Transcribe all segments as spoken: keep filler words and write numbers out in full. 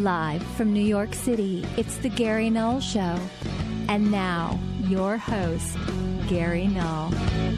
Live from New York City, it's the Gary Null Show. And now, your host, Gary Null.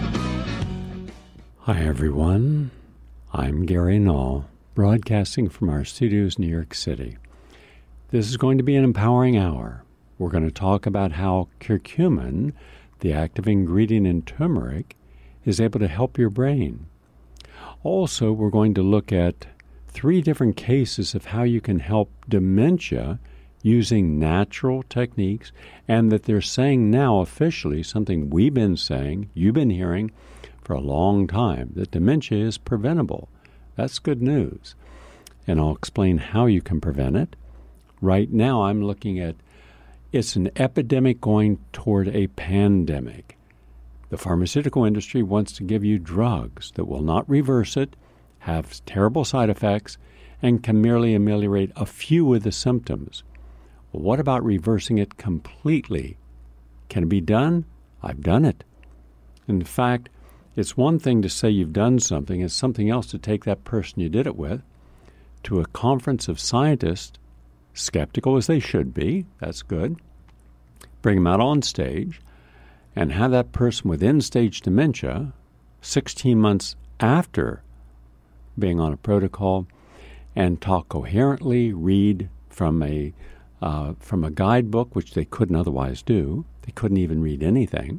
Hi, everyone. I'm Gary Null, broadcasting from our studios in New York City. This is going to be an empowering hour. We're going to talk about how curcumin, the active ingredient in turmeric, is able to help your brain. Also, we're going to look at three different cases of how you can help dementia using natural techniques, and that they're saying now officially, something we've been saying, you've been hearing for a long time, that dementia is preventable. That's good news. And I'll explain how you can prevent it. Right now, I'm looking at, it's an epidemic going toward a pandemic. The pharmaceutical industry wants to give you drugs that will not reverse it, have terrible side effects, and can merely ameliorate a few of the symptoms. Well, what about reversing it completely? Can it be done? I've done it. In fact, it's one thing to say you've done something. It's something else to take that person you did it with to a conference of scientists, skeptical as they should be, that's good, bring them out on stage, and have that person with end-stage dementia, sixteen months after being on a protocol, and talk coherently, read from a uh, from a guidebook, which they couldn't otherwise do. They couldn't even read anything.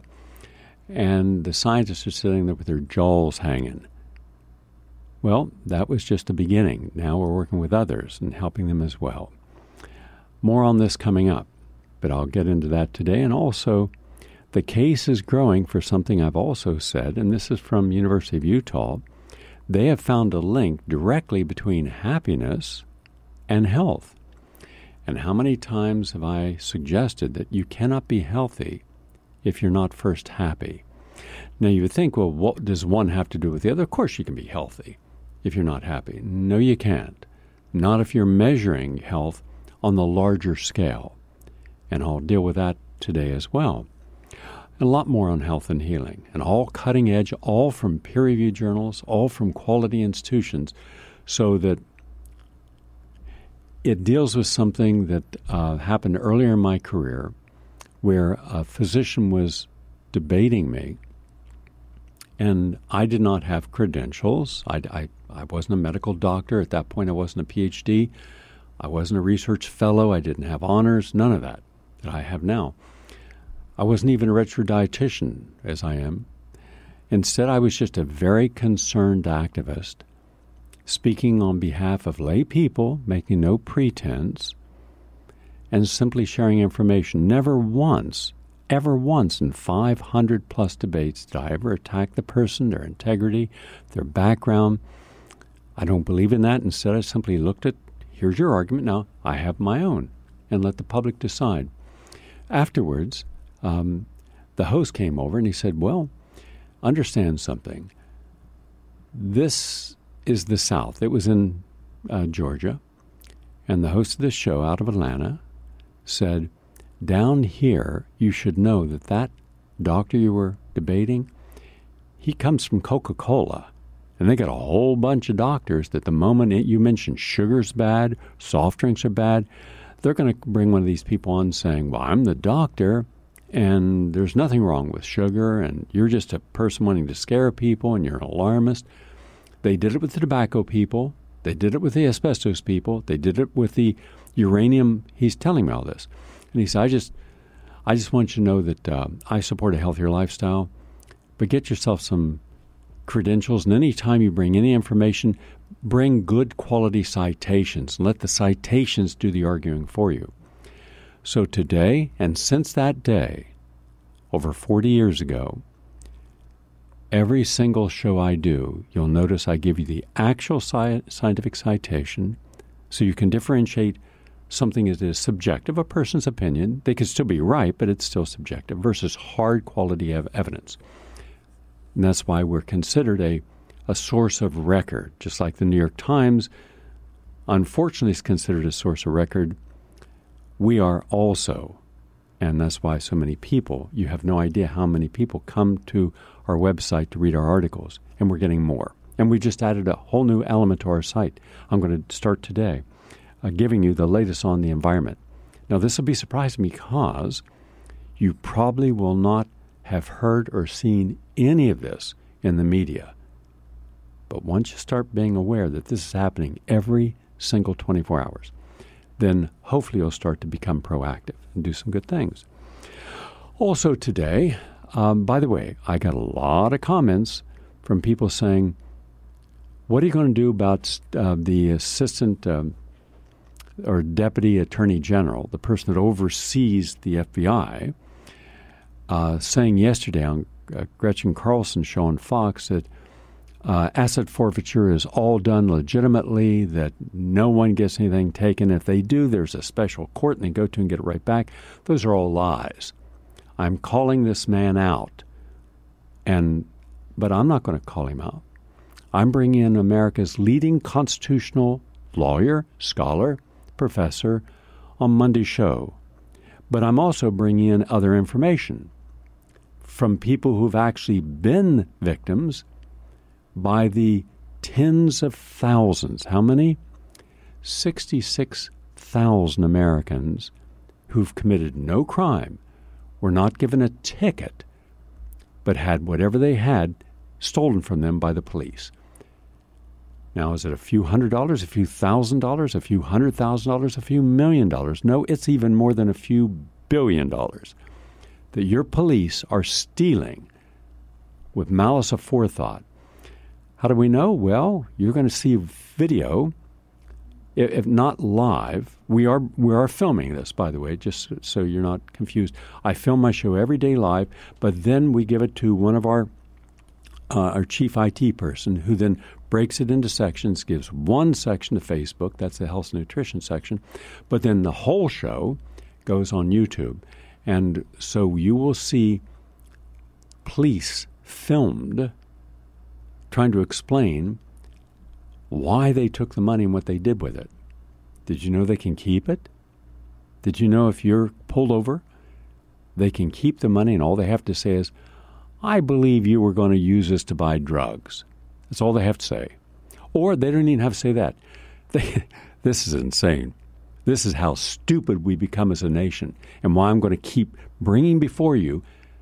And the scientists are sitting there with their jowls hanging. Well, that was just the beginning. Now we're working with others and helping them as well. More on this coming up, but I'll get into that today. And also, the case is growing for something I've also said, and this is from University of Utah. They have found a link directly between happiness and health. And how many times have I suggested that you cannot be healthy if you're not first happy? Now you would think, well, what does one have to do with the other? Of course you can be healthy if you're not happy. No, you can't. Not if you're measuring health on the larger scale. And I'll deal with that today as well. A lot more on health and healing, and all cutting edge, all from peer-reviewed journals, all from quality institutions, so that it deals with something that uh, happened earlier in my career, where a physician was debating me, and I did not have credentials. I, I, I wasn't a medical doctor. At that point, I wasn't a P H D. I wasn't a research fellow. I didn't have honors, none of that that I have now. I wasn't even a registered dietitian, as I am. Instead, I was just a very concerned activist, speaking on behalf of lay people, making no pretense, and simply sharing information. Never once, ever once in five hundred plus debates did I ever attack the person, their integrity, their background. I don't believe in that. Instead, I simply looked at, here's your argument, now I have my own, and let the public decide. Afterwards, Um, the host came over and he said, well, understand something. This is the South. It was in uh, Georgia. And the host of this show out of Atlanta said, down here, you should know that that doctor you were debating, he comes from Coca-Cola. And they got a whole bunch of doctors that the moment it, you mention sugar's bad, soft drinks are bad, they're going to bring one of these people on saying, well, I'm the doctor, and there's nothing wrong with sugar, and you're just a person wanting to scare people, and you're an alarmist. They did it with the tobacco people. They did it with the asbestos people. They did it with the uranium. He's telling me all this. And he said, I just I just want you to know that uh, I support a healthier lifestyle, but get yourself some credentials, and any time you bring any information, bring good quality citations, and let the citations do the arguing for you. So today, and since that day, over forty years ago, every single show I do, you'll notice I give you the actual sci- scientific citation, so you can differentiate something that is subjective, a person's opinion. They could still be right, but it's still subjective, versus hard quality of evidence. And that's why we're considered a, a source of record, just like the New York Times, unfortunately, is considered a source of record. We are also, and that's why so many people, you have no idea how many people come to our website to read our articles, and we're getting more. And we just added a whole new element to our site. I'm going to start today. uh, giving you the latest on the environment. Now, this will be surprising because you probably will not have heard or seen any of this in the media. But once you start being aware that this is happening every single twenty-four hours, then hopefully you'll start to become proactive and do some good things. Also today, um, by the way, I got a lot of comments from people saying, what are you going to do about uh, the assistant um, or deputy attorney general, the person that oversees the F B I, uh, saying yesterday on uh, Gretchen Carlson's show on Fox that uh, asset forfeiture is all done legitimately, that no one gets anything taken. If they do, there's a special court and they go to and get it right back. Those are all lies. I'm calling this man out, and but I'm not going to call him out. I'm bringing in America's leading constitutional lawyer, scholar, professor on Monday's show. But I'm also bringing in other information from people who've actually been victims by the tens of thousands. How many? sixty-six thousand Americans who've committed no crime, were not given a ticket, but had whatever they had stolen from them by the police. Now, is it a few hundred dollars, a few thousand dollars, a few hundred thousand dollars, a few million dollars? No, it's even more than a few billion dollars that your police are stealing with malice aforethought. How do we know? Well, you're going to see video, if not live. We are we are filming this, by the way, just so you're not confused. I film my show every day live, but then we give it to one of our uh, our chief I T person, who then breaks it into sections, gives one section to Facebook, that's the health and nutrition section, but then the whole show goes on YouTube. And so you will see police filmed trying to explain why they took the money and what they did with it. Did you know they can keep it? Did you know if you're pulled over, they can keep the money and all they have to say is, I believe you were going to use this to buy drugs. That's all they have to say. Or they don't even have to say that. They, this is insane. This is how stupid we become as a nation, and why I'm going to keep bringing before you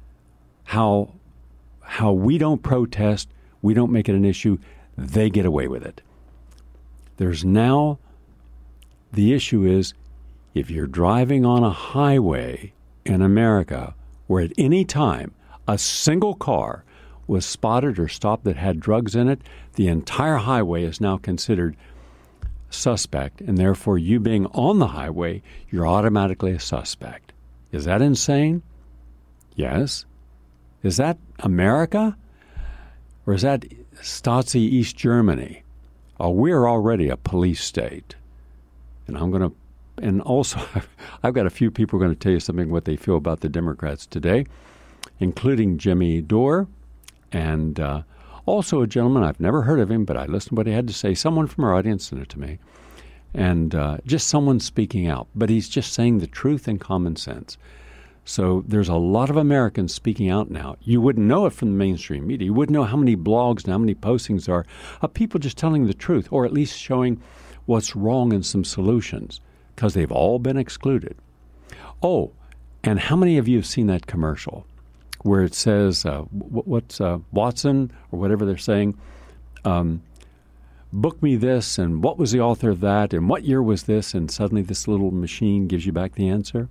how how we don't protest, we don't make it an issue, they get away with it. There's now, the issue is, if you're driving on a highway in America where at any time a single car was spotted or stopped that had drugs in it, the entire highway is now considered suspect, and therefore you being on the highway, you're automatically a suspect. Is that insane? Yes. Is that America? Or is that Stasi East Germany? Oh, we're already a police state. And I'm going to, and also I've got a few people who are going to tell you something what they feel about the Democrats today, including Jimmy Dore, and uh, also a gentleman, I've never heard of him, but I listened to what he had to say. Someone from our audience sent it to me. And uh, just someone speaking out. But he's just saying the truth and common sense. So there's a lot of Americans speaking out now. You wouldn't know it from the mainstream media. You wouldn't know how many blogs and how many postings there are of people just telling the truth, or at least showing what's wrong and some solutions, because they've all been excluded. Oh, and how many of you have seen that commercial where it says, uh, what's uh, Watson, or whatever they're saying, um, book me this, and what was the author of that, and what year was this, and suddenly this little machine gives you back the answer?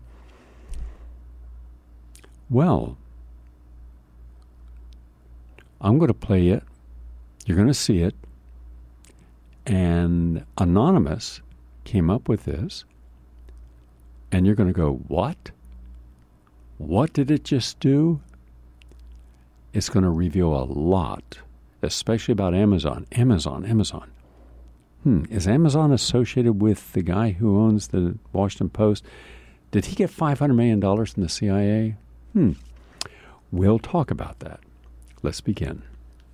Well, I'm going to play it. You're going to see it. And Anonymous came up with this. And you're going to go, what? What did it just do? It's going to reveal a lot, especially about Amazon. Amazon, Amazon. Hmm, is Amazon associated with the guy who owns the Washington Post? Did he get five hundred million dollars from the C I A? Hmm. We'll talk about that. Let's begin.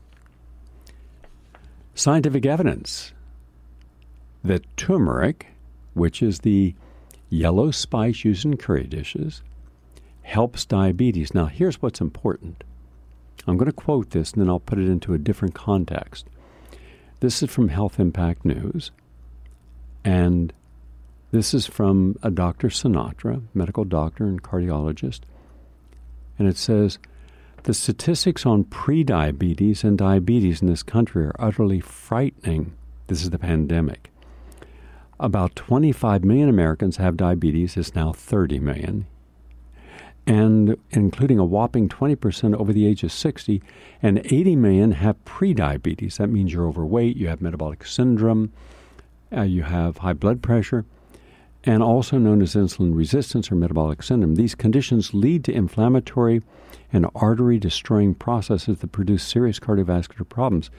Scientific evidence that turmeric, which is the yellow spice used in curry dishes, helps diabetes. Now, here's what's important. I'm going to quote this, and then I'll put it into a different context. This is from Health Impact News, and This is from a Doctor Sinatra, medical doctor and cardiologist. And it says, the statistics on prediabetes and diabetes in this country are utterly frightening. This is the pandemic. About twenty-five million Americans have diabetes. It's now thirty million. And including a whopping twenty percent over the age of sixty, and eighty million have prediabetes. That means you're overweight, you have metabolic syndrome, uh, you have high blood pressure, and also known as insulin resistance or metabolic syndrome. These conditions lead to inflammatory and artery-destroying processes that produce serious cardiovascular problems.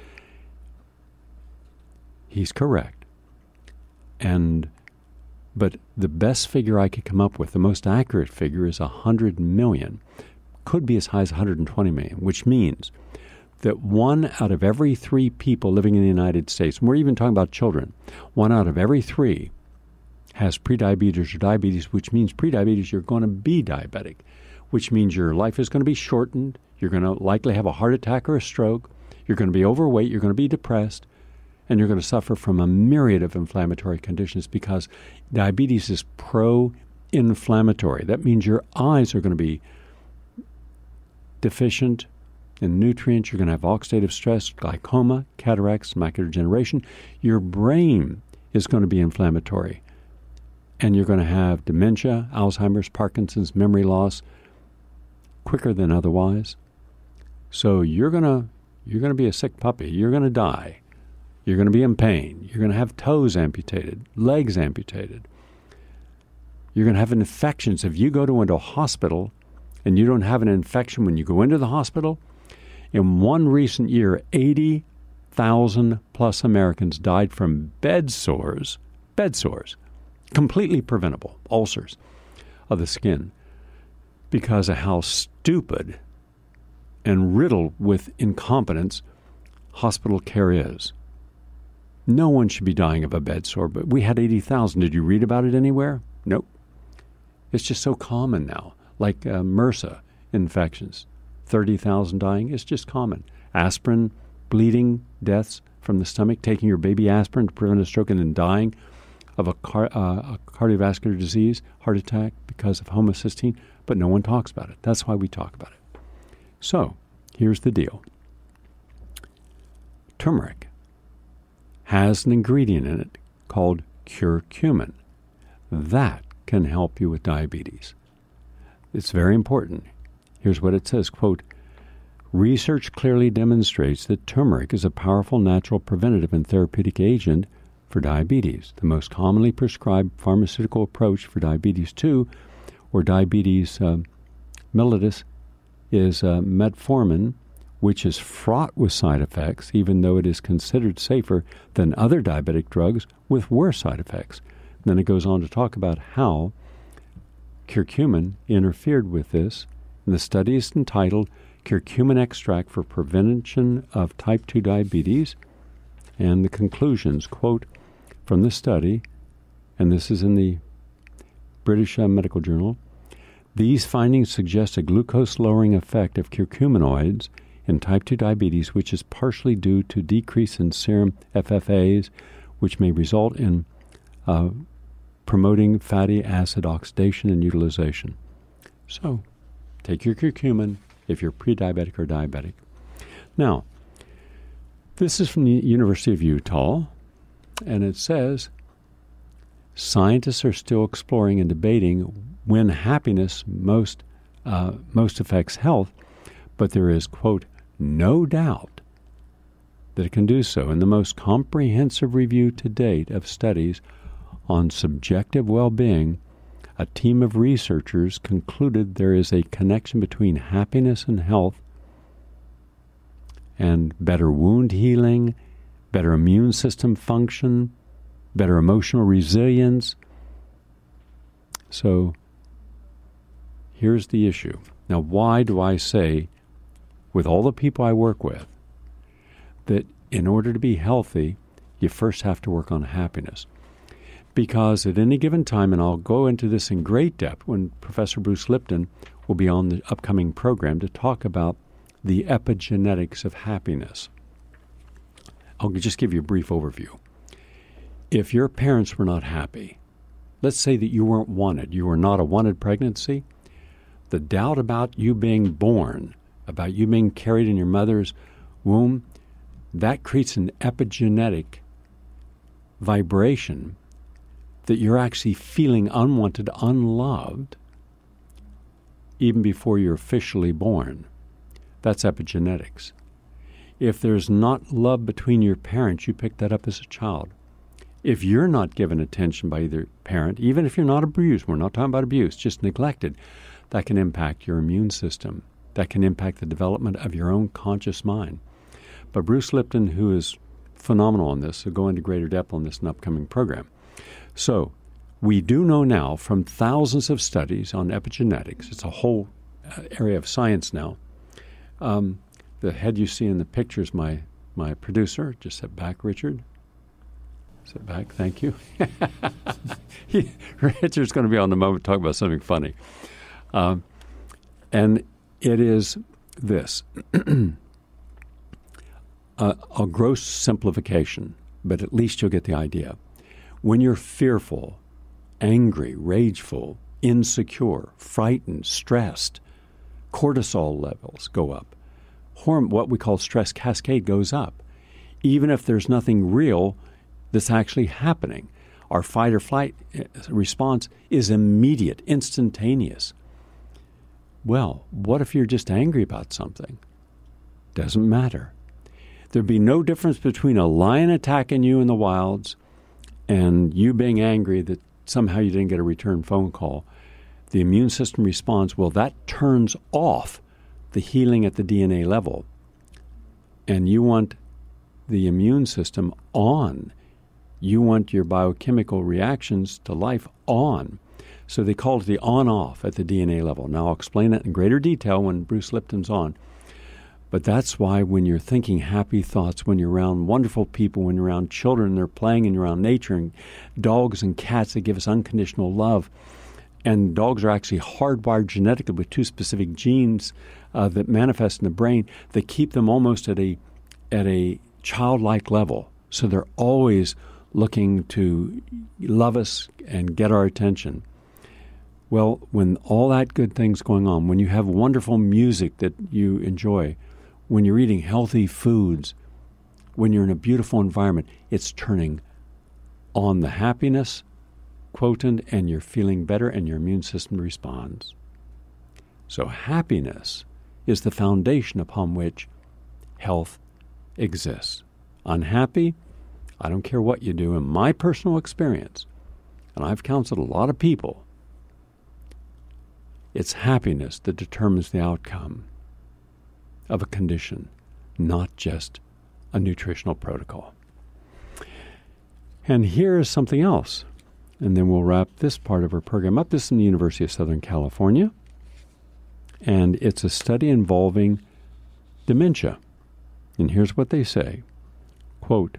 He's correct. And but the best figure I could come up with, the most accurate figure, is one hundred million. Could be as high as one hundred twenty million, which means that one out of every three people living in the United States, and we're even talking about children, one out of every three has prediabetes or diabetes, which means prediabetes, you're going to be diabetic, which means your life is going to be shortened, you're going to likely have a heart attack or a stroke, you're going to be overweight, you're going to be depressed, and you're going to suffer from a myriad of inflammatory conditions because diabetes is pro-inflammatory. That means your eyes are going to be deficient in nutrients. You're going to have oxidative stress, glaucoma, cataracts, macular degeneration. Your brain is going to be inflammatory. And you're going to have dementia, Alzheimer's, Parkinson's, memory loss quicker than otherwise. So you're going to you're going to be a sick puppy. You're going to die. You're going to be in pain. You're going to have toes amputated, legs amputated. You're going to have infections. If you go to into a hospital and you don't have an infection when you go into the hospital, in one recent year, eighty thousand plus Americans died from bed sores, bed sores, completely preventable, ulcers of the skin, because of how stupid and riddled with incompetence hospital care is. No one should be dying of a bed sore, but we had eighty thousand. Did you read about it anywhere? Nope. It's just so common now, like uh, MRSA infections. thirty thousand dying is just common. Aspirin, bleeding, deaths from the stomach, taking your baby aspirin to prevent a stroke and then dying of a, car, uh, a cardiovascular disease, heart attack, because of homocysteine, but no one talks about it. That's why we talk about it. So, here's the deal. Turmeric has an ingredient in it called curcumin. That can help you with diabetes. It's very important. Here's what it says, quote, research clearly demonstrates that turmeric is a powerful natural preventative and therapeutic agent for diabetes. The most commonly prescribed pharmaceutical approach for diabetes two or diabetes uh, mellitus is uh, metformin, which is fraught with side effects, even though it is considered safer than other diabetic drugs with worse side effects. And then it goes on to talk about how curcumin interfered with this. And the study is entitled Curcumin Extract for Prevention of Type two Diabetes. And the conclusions, quote, from the study, and this is in the British uh, Medical Journal, these findings suggest a glucose-lowering effect of curcuminoids in type two diabetes, which is partially due to decrease in serum F F As, which may result in uh, promoting fatty acid oxidation and utilization. So, take your curcumin if you're pre-diabetic or diabetic. Now, this is from the University of Utah, and it says, scientists are still exploring and debating when happiness most uh, most affects health, but there is, quote, no doubt that it can do so. In the most comprehensive review to date of studies on subjective well-being, a team of researchers concluded there is a connection between happiness and health and better wound healing, better immune system function, better emotional resilience. So here's the issue. Now, why do I say, with all the people I work with, that in order to be healthy, you first have to work on happiness? Because at any given time, and I'll go into this in great depth when Professor Bruce Lipton will be on the upcoming program to talk about the epigenetics of happiness. I'll just give you a brief overview. If your parents were not happy, let's say that you weren't wanted, you were not a wanted pregnancy, the doubt about you being born, about you being carried in your mother's womb, that creates an epigenetic vibration that you're actually feeling unwanted, unloved, even before you're officially born. That's epigenetics. If there's not love between your parents, you pick that up as a child. If you're not given attention by either parent, even if you're not abused, we're not talking about abuse, just neglected, that can impact your immune system. That can impact the development of your own conscious mind. But Bruce Lipton, who is phenomenal on this, will go into greater depth on this in an upcoming program. So we do know now from thousands of studies on epigenetics, it's a whole uh, area of science now. Um, the head you see in the picture is my, my producer. Just sit back, Richard. Sit back, thank you. he, Richard's going to be on the moment to talk about something funny. Um, and it is this. uh, a gross simplification, but at least you'll get the idea. When you're fearful, angry, rageful, insecure, frightened, stressed, cortisol levels go up. Horm- what we call stress cascade goes up. Even if there's nothing real that's actually happening, our fight or flight response is immediate, instantaneous. Well, what if you're just angry about something? Doesn't matter. There'd be no difference between a lion attacking you in the wilds and you being angry that somehow you didn't get a return phone call. The immune system responds, well, that turns off the healing at the D N A level. And you want the immune system on. You want your biochemical reactions to life on. So they call it the on-off at the D N A level. Now, I'll explain that in greater detail when Bruce Lipton's on. But that's why when you're thinking happy thoughts, when you're around wonderful people, when you're around children, they're playing, and you're around nature, and dogs and cats that give us unconditional love. And dogs are actually hardwired genetically with two specific genes uh, that manifest in the brain that keep them almost at a at a childlike level. So they're always looking to love us and get our attention. Well, when all that good thing's going on, when you have wonderful music that you enjoy, when you're eating healthy foods, when you're in a beautiful environment, it's turning on the happiness quotient and you're feeling better and your immune system responds. So happiness is the foundation upon which health exists. Unhappy, I don't care what you do. In my personal experience, and I've counseled a lot of people, it's happiness that determines the outcome of a condition, not just a nutritional protocol. And here is something else, and then we'll wrap this part of our program up. This is in the University of Southern California, and it's a study involving dementia. And here's what they say, quote,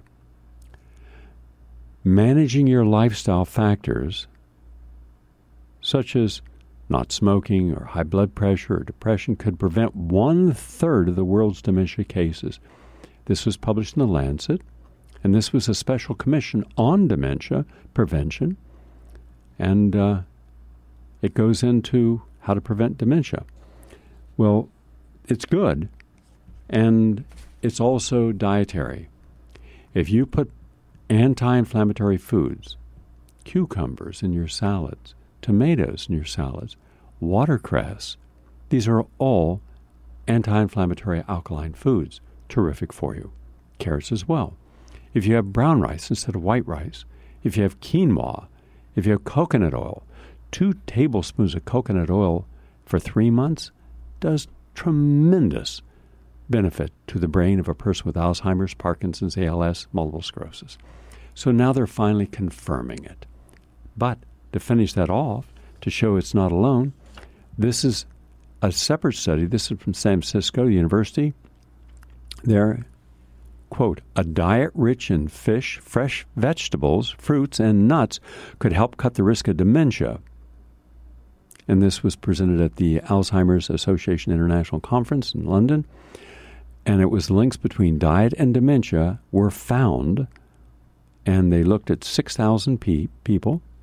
managing your lifestyle factors, such as not smoking or high blood pressure or depression, could prevent one-third of the world's dementia cases. This was published in The Lancet, and this was a special commission on dementia prevention, and uh, it goes into how to prevent dementia. Well, it's good, and it's also dietary. If you put anti-inflammatory foods, cucumbers in your salads, tomatoes in your salads, watercress, these are all anti-inflammatory alkaline foods, terrific for you. Carrots as well. If you have brown rice instead of white rice, if you have quinoa, if you have coconut oil, two tablespoons of coconut oil for three months does tremendous benefit to the brain of a person with Alzheimer's, Parkinson's, A L S, multiple sclerosis. So now they're finally confirming it. But to finish that off, to show it's not alone, this is a separate study. This is from San Francisco University. They're, quote, a diet rich in fish, fresh vegetables, fruits, and nuts could help cut the risk of dementia. And this was presented at the Alzheimer's Association International Conference in London. And it was links between diet and dementia were found, and they looked at six thousand pe- people.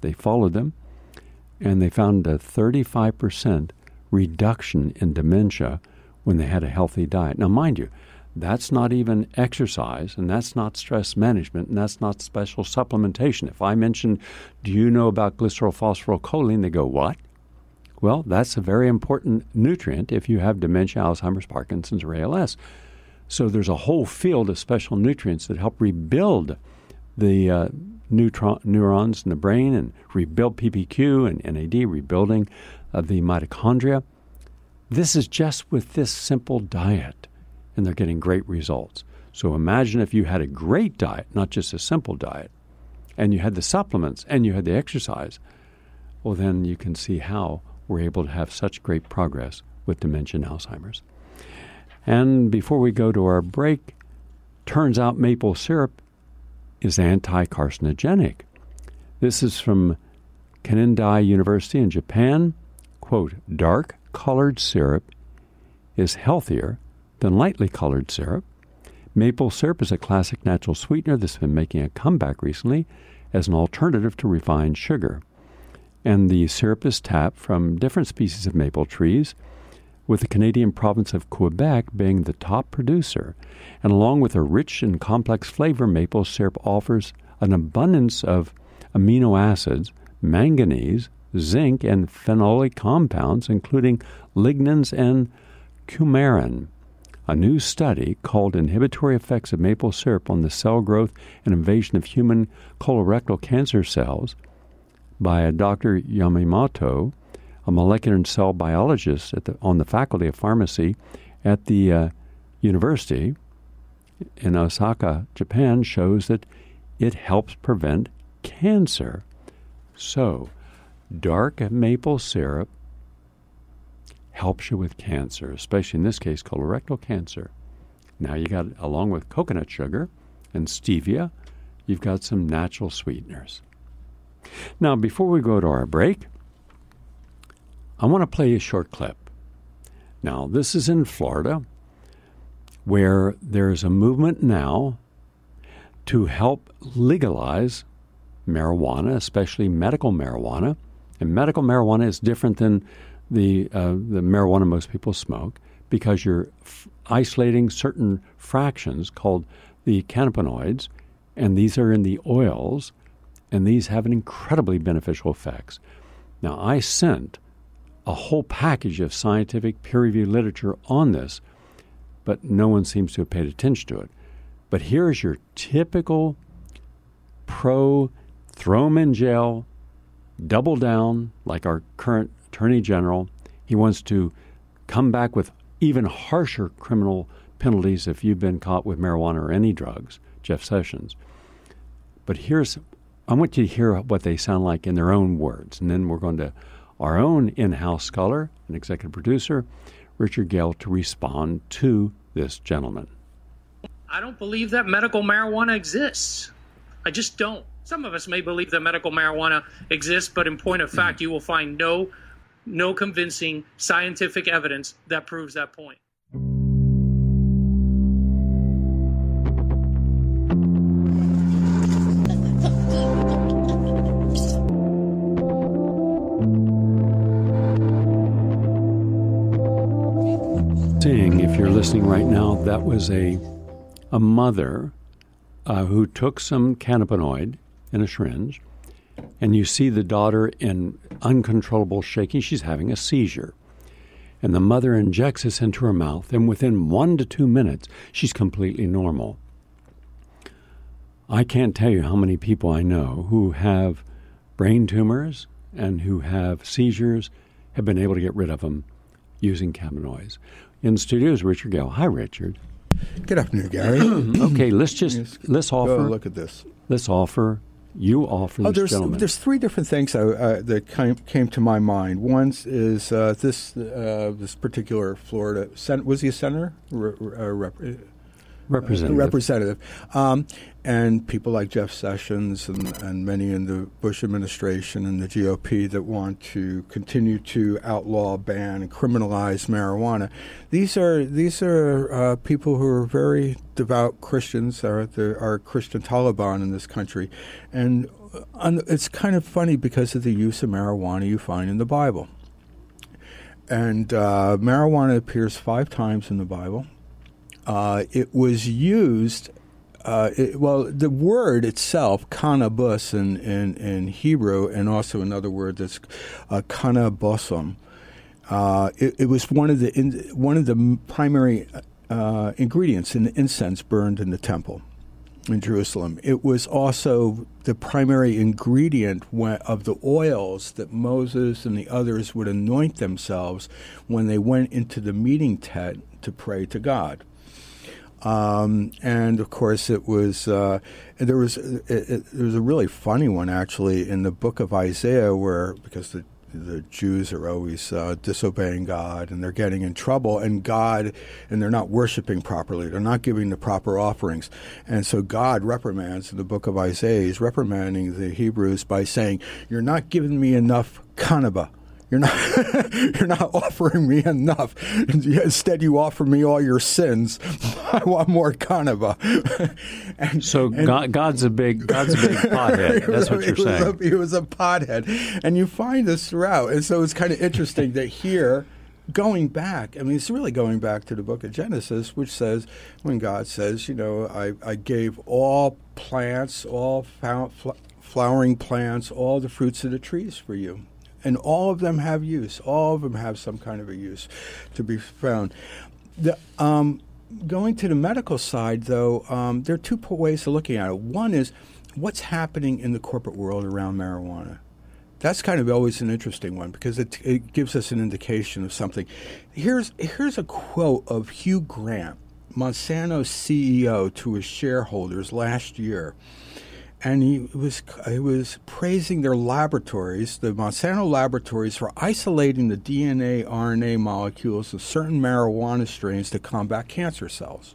They followed them, and they found a thirty-five percent reduction in dementia when they had a healthy diet. Now, mind you, that's not even exercise, and that's not stress management, and that's not special supplementation. If I mention, do you know about glycerylphosphorylcholine, they go, what? Well, that's a very important nutrient if you have dementia, Alzheimer's, Parkinson's, or A L S. So there's a whole field of special nutrients that help rebuild the uh, neutron- neurons in the brain and rebuild P P Q and N A D, rebuilding of the mitochondria. This is just with this simple diet, and they're getting great results. So imagine if you had a great diet, not just a simple diet, and you had the supplements and you had the exercise. Well, then you can see how we're able to have such great progress with dementia and Alzheimer's. And before we go to our break, turns out maple syrup is anti-carcinogenic. This is from Kennedy University in Japan. Quote, dark colored syrup is healthier than lightly colored syrup. Maple syrup is a classic natural sweetener that's been making a comeback recently as an alternative to refined sugar. And the syrup is tapped from different species of maple trees, with the Canadian province of Quebec being the top producer. And along with a rich and complex flavor, maple syrup offers an abundance of amino acids, manganese, zinc, and phenolic compounds, including lignans and coumarin. A new study called Inhibitory Effects of Maple Syrup on the Cell Growth and Invasion of Human Colorectal Cancer Cells by a Doctor Yamamoto, a molecular and cell biologist at the, on the Faculty of Pharmacy at the uh, university in Osaka, Japan, shows that it helps prevent cancer. So, dark maple syrup helps you with cancer, especially in this case, colorectal cancer. Now you got, along with coconut sugar and stevia, you've got some natural sweeteners. Now, before we go to our break, I want to play a short clip. Now, this is in Florida, where there's a movement now to help legalize marijuana, especially medical marijuana. And medical marijuana is different than the uh, the marijuana most people smoke, because you're f- isolating certain fractions called the cannabinoids, and these are in the oils, and these have an incredibly beneficial effects. Now, I sent a whole package of scientific peer-reviewed literature on this, but no one seems to have paid attention to it. But here's your typical pro, throw them in jail, double down, like our current Attorney General. He wants to come back with even harsher criminal penalties if you've been caught with marijuana or any drugs, Jeff Sessions. But here's, I want you to hear what they sound like in their own words, and then we're going to our own in-house scholar and executive producer, Richard Gale, to respond to this gentleman. I don't believe that medical marijuana exists. I just don't. Some of us may believe that medical marijuana exists, but in point of fact, you will find no, no convincing scientific evidence that proves that point. If you're listening right now, that was a a mother uh, who took some cannabinoid in a syringe, and you see the daughter in uncontrollable shaking. She's having a seizure, and the mother injects this into her mouth, and within one to two minutes, she's completely normal. I can't tell you how many people I know who have brain tumors and who have seizures have been able to get rid of them using cannabinoids. In studio is Richard Gale. Hi, Richard. Good afternoon, Gary. Okay, let's just yes. let's offer. Go look at this. Let's offer. You offer oh, this there's, gentleman. There's three different things I, uh, that came, came to my mind. One is uh, this uh, this particular Florida sen- was he a senator? Re- uh, rep- Representative. Uh, representative. Um, and people like Jeff Sessions and, and many in the Bush administration and the G O P that want to continue to outlaw, ban, and criminalize marijuana. These are these are uh, people who are very devout Christians, are the are Christian Taliban in this country. And uh, it's kind of funny because of the use of marijuana you find in the Bible. And uh, marijuana appears five times in the Bible. Uh, it was used, uh, it, well, the word itself, cannabis in, in, in Hebrew, and also another word that's uh, cannabosum. Uh, it, it was one of the in, one of the primary uh, ingredients in the incense burned in the temple in Jerusalem. It was also the primary ingredient when, of the oils that Moses and the others would anoint themselves when they went into the meeting tent to pray to God. Um, and of course, it was uh, there was it, it, there was a really funny one actually in the book of Isaiah, where because the the Jews are always uh, disobeying God and they're getting in trouble, and God and they're not worshiping properly, they're not giving the proper offerings, and so God reprimands in the book of Isaiah. He's reprimanding the Hebrews by saying, "You're not giving me enough kanaba." You're not you're not offering me enough. Instead, you offer me all your sins. I want more kanaba. and, so and, God, God's a big God's a big pothead. That's what you're saying. A, he was a pothead, and you find this throughout. And so it's kind of interesting that here, going back, I mean, it's really going back to the book of Genesis, which says when God says, you know, I, I gave all plants, all found, flowering plants, all the fruits of the trees for you. And all of them have use. All of them have some kind of a use to be found. The, um, going to the medical side, though, um, there are two ways of looking at it. One is what's happening in the corporate world around marijuana. That's kind of always an interesting one because it, it gives us an indication of something. Here's, here's a quote of Hugh Grant, Monsanto's C E O, to his shareholders last year. And he was he was praising their laboratories, the Monsanto laboratories, for isolating the D N A, R N A molecules of certain marijuana strains to combat cancer cells.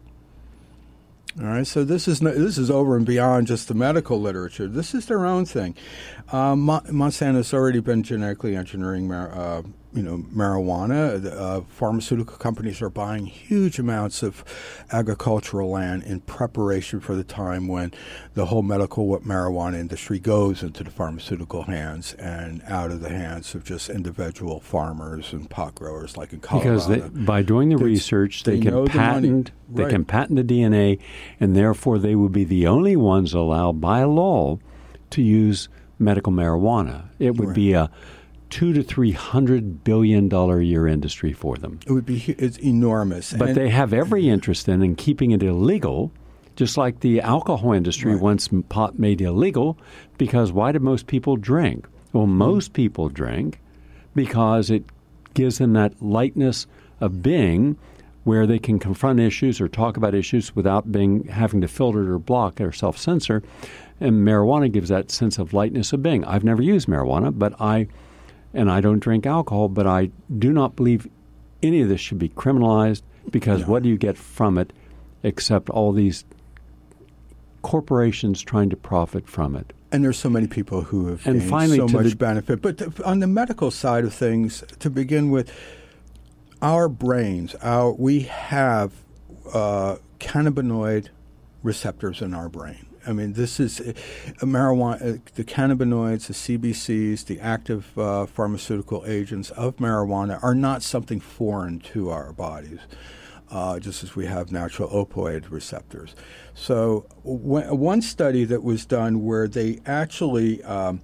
All right, so this is no, this is over and beyond just the medical literature. This is their own thing. Uh, Mo- Monsanto's already been genetically engineering mar- uh, you know, marijuana. Uh, pharmaceutical companies are buying huge amounts of agricultural land in preparation for the time when the whole medical marijuana industry goes into the pharmaceutical hands and out of the hands of just individual farmers and pot growers like in Colorado. Because they, by doing the They- research, they, they can know the money. patent they Right. can patent the D N A, and therefore they would be the only ones allowed by law to use medical marijuana. It would Right. be a two to three hundred billion dollar a year industry for them. It would be hu- it's enormous. But And- they have every interest in, in keeping it illegal, just like the alcohol industry Right. once pot made illegal. Because why did most people drink? Well, most people drink because it gives them that lightness of being where they can confront issues or talk about issues without being having to filter or block or self-censor. And marijuana gives that sense of lightness of being. I've never used marijuana, but I, and I don't drink alcohol, but I do not believe any of this should be criminalized because No. what do you get from it except all these corporations trying to profit from it? And there's so many people who have And gained finally, so to much the- benefit. But th- on the medical side of things, to begin with, our brains, our we have uh, cannabinoid receptors in our brain. I mean, this is uh, marijuana, uh, the cannabinoids, the C B Cs, the active uh, pharmaceutical agents of marijuana are not something foreign to our bodies. Uh, just as we have natural opioid receptors. So w- one study that was done where they actually um,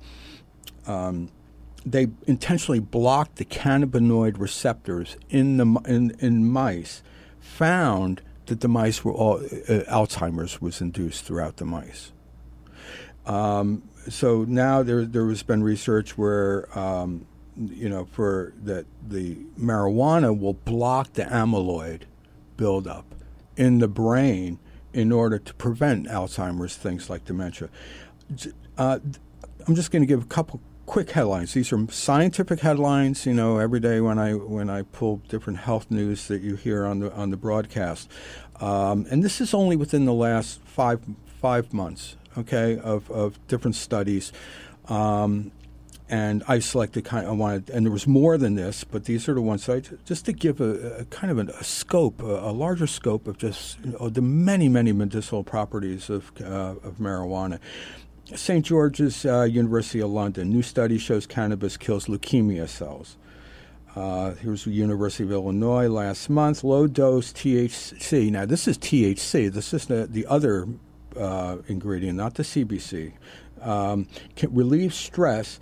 um, they intentionally blocked the cannabinoid receptors in the in, in mice, found that the mice were all uh, Alzheimer's was induced throughout the mice. Um, so now there there has been research where um, you know for that the marijuana will block the amyloid buildup in the brain in order to prevent Alzheimer's, things like dementia. Uh, I'm just going to give a couple quick headlines. These are scientific headlines. You know, every day when I when I pull different health news that you hear on the on the broadcast, um, and this is only within the last five five months. Okay, of of different studies. Um, And I selected kind of, I wanted, and there was more than this, but these are the ones that I, just to give a, a kind of a, a scope, a, a larger scope of just you know, the many, many medicinal properties of uh, of marijuana. Saint George's uh, University of London, new study shows cannabis kills leukemia cells. Uh, here's the University of Illinois last month, low dose T H C. Now this is T H C. This is the, the other uh, ingredient, not the C B C. Um, can relieve stress.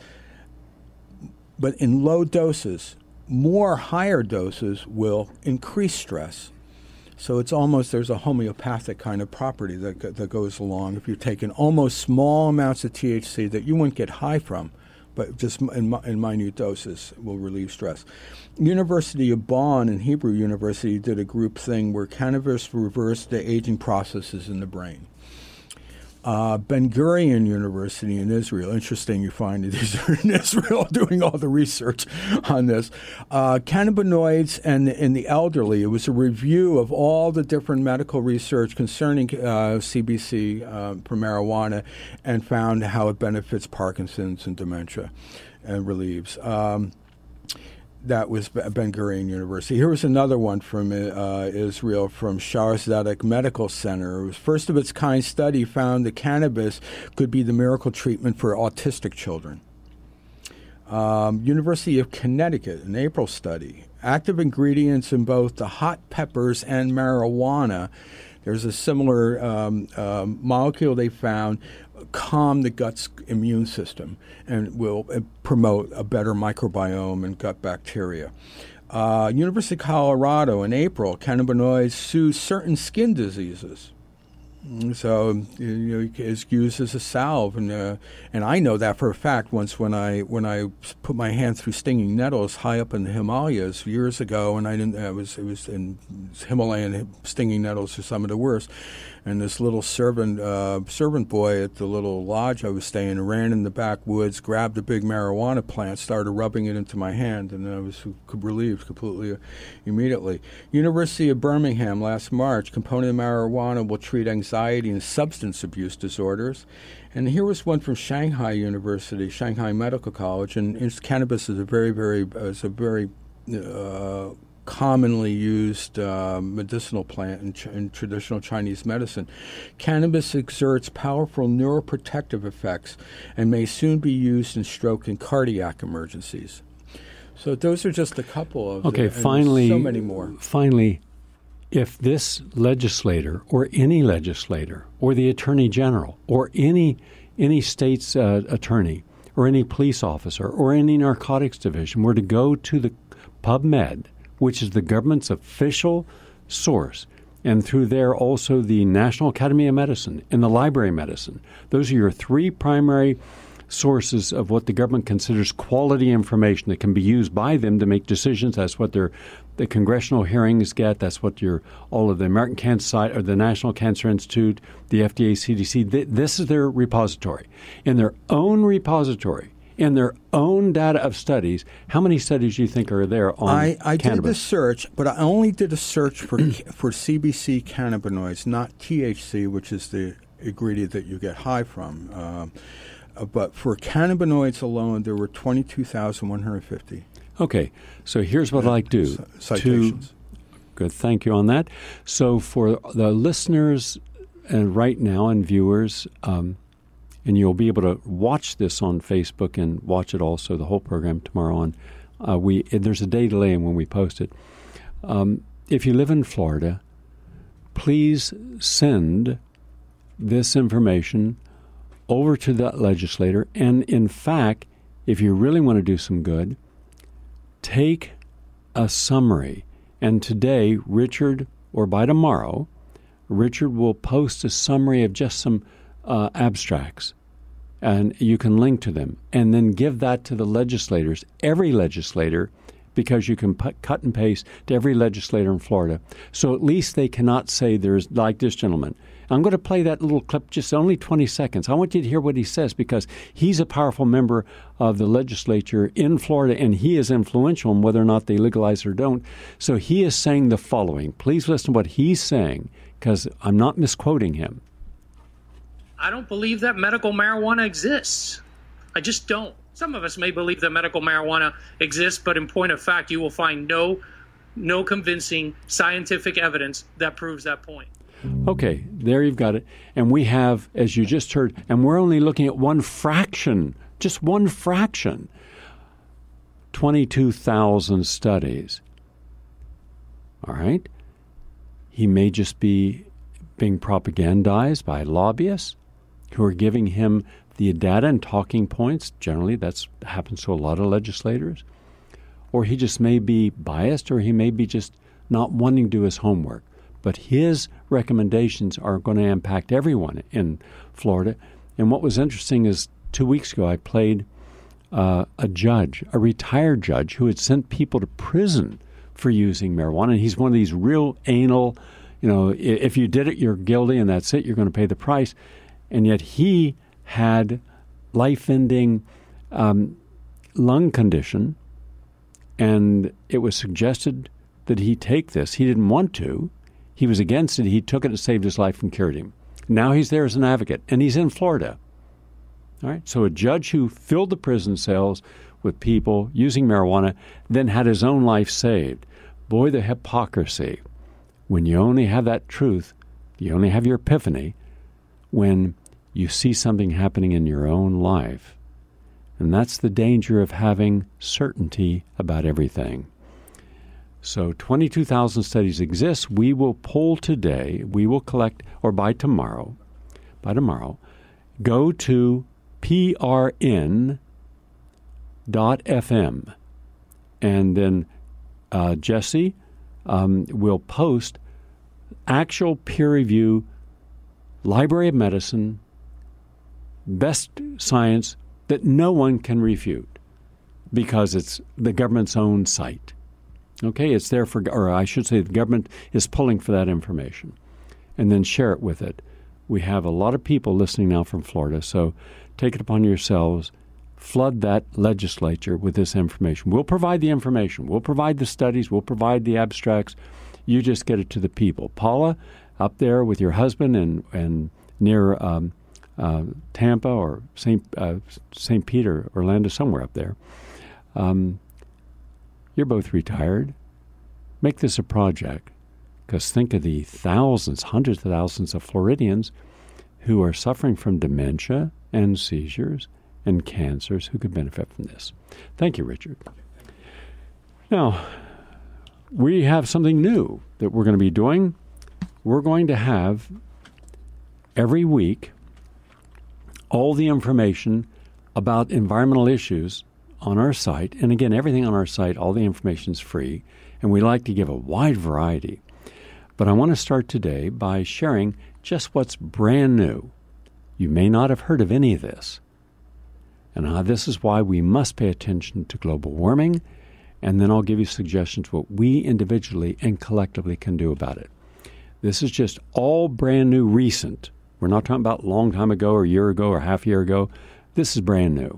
But in low doses, more higher doses will increase stress. So it's almost, there's a homeopathic kind of property that that goes along. If you're taking almost small amounts of T H C that you wouldn't get high from, but just in, in minute doses will relieve stress. University of Bonn and Hebrew University did a group thing where cannabis reversed the aging processes in the brain. Uh, Ben Gurion University in Israel. Interesting you find that these are in Israel doing all the research on this. Uh, cannabinoids and in the elderly. It was a review of all the different medical research concerning uh, C B C uh, for marijuana and found how it benefits Parkinson's and dementia and relieves. Um, That was Ben Gurion University. Here was another one from uh, Israel, from Shaare Zedek Medical Center. It was first of its kind study found that cannabis could be the miracle treatment for autistic children. Um, University of Connecticut, an April study. Active ingredients in both the hot peppers and marijuana. There's a similar um, um, molecule they found calm the gut's immune system and will uh, promote a better microbiome and gut bacteria. Uh, University of Colorado in April, cannabinoids soothe certain skin diseases. So you know, it's used as a salve, and uh, and I know that for a fact. Once when I when I put my hand through stinging nettles high up in the Himalayas years ago, and I didn't, I was it was in Himalayan stinging nettles are some of the worst. And this little servant uh, servant boy at the little lodge I was staying ran in the backwoods, grabbed a big marijuana plant, started rubbing it into my hand, and I was relieved completely immediately. University of Birmingham last March, component of marijuana will treat anxiety and substance abuse disorders. And here was one from Shanghai University, Shanghai Medical College, and cannabis is a very, very, uh, is a very uh, commonly used uh, medicinal plant in, ch- in traditional Chinese medicine. Cannabis exerts powerful neuroprotective effects and may soon be used in stroke and cardiac emergencies. So those are just a couple of okay. The, finally, so many more. Finally, if this legislator or any legislator or the attorney general or any any state's uh, attorney or any police officer or any narcotics division were to go to the PubMed, which is the government's official source, and through there also the National Academy of Medicine and the Library of Medicine. Those are your three primary sources of what the government considers quality information that can be used by them to make decisions. That's what their the congressional hearings get. That's what your all of the American Cancer Society or the National Cancer Institute, the F D A, C D C. Th- this is their repository. In their own repository, in their own data of studies, how many studies do you think are there on I, I cannabis? did the search, but I only did a search for for C B C cannabinoids, not T H C, which is the ingredient that you get high from. Um, uh, but for cannabinoids alone, there were twenty-two thousand one hundred fifty. Okay, so here's what I'd like to do. Citations. To, good, thank you on that. So for the listeners and right now and viewers, um, and you'll be able to watch this on Facebook and watch it also, the whole program tomorrow on. Uh, we there's a day delay in when we post it. Um, if you live in Florida, please send this information over to that legislator. And in fact, if you really want to do some good, take a summary. And today, Richard, or by tomorrow, Richard will post a summary of just some Uh, abstracts, and you can link to them, and then give that to the legislators, every legislator, because you can put, cut and paste to every legislator in Florida. So at least they cannot say there's, like this gentleman, I'm going to play that little clip, just only twenty seconds. I want you to hear what he says because he's a powerful member of the legislature in Florida, and he is influential in whether or not they legalize it or don't. So he is saying the following. Please listen to what he's saying because I'm not misquoting him. I don't believe that medical marijuana exists. I just don't. Some of us may believe that medical marijuana exists, but in point of fact, you will find no no convincing scientific evidence that proves that point. Okay, there you've got it. And we have, as you just heard, and we're only looking at one fraction, just one fraction, twenty-two thousand studies. All right? He may just be being propagandized by lobbyists who are giving him the data and talking points. Generally, that happens to a lot of legislators. Or he just may be biased, or he may be just not wanting to do his homework. But his recommendations are going to impact everyone in Florida. And what was interesting is two weeks ago I played uh, a judge, a retired judge, who had sent people to prison for using marijuana. And he's one of these real anal, you know, if you did it, you're guilty, and that's it, you're going to pay the price. And yet he had life-ending um, lung condition, and it was suggested that he take this. He didn't want to. He was against it. He took it and saved his life and cured him. Now he's there as an advocate, and he's in Florida. All right. So a judge who filled the prison cells with people using marijuana then had his own life saved. Boy, the hypocrisy. When you only have that truth, you only have your epiphany when you see something happening in your own life. And that's the danger of having certainty about everything. So twenty-two thousand studies exist. We will poll today. We will collect, or by tomorrow, by tomorrow, go to P R N dot F M. And then uh, Jesse um, will post actual peer review, Library of Medicine, best science that no one can refute because it's the government's own site. Okay, it's there for, or I should say the government is pulling for that information, and then share it with it. We have a lot of people listening now from Florida, so take it upon yourselves. Flood that legislature with this information. We'll provide the information. We'll provide the studies. We'll provide the abstracts. You just get it to the people. Paula, up there with your husband and, and near um, uh, Tampa or Saint Uh, Saint Peter, Orlando, somewhere up there. Um, You're both retired. Make this a project, because think of the thousands, hundreds of thousands of Floridians who are suffering from dementia and seizures and cancers who could benefit from this. Thank you, Richard. Now, we have something new that we're going to be doing. We're going to have every week all the information about environmental issues on our site. And again, everything on our site, all the information is free, and we like to give a wide variety. But I want to start today by sharing just what's brand new. You may not have heard of any of this. And uh, this is why we must pay attention to global warming, and then I'll give you suggestions what we individually and collectively can do about it. This is just all brand new, recent. We're not talking about a long time ago or a year ago or half a year ago. This is brand new.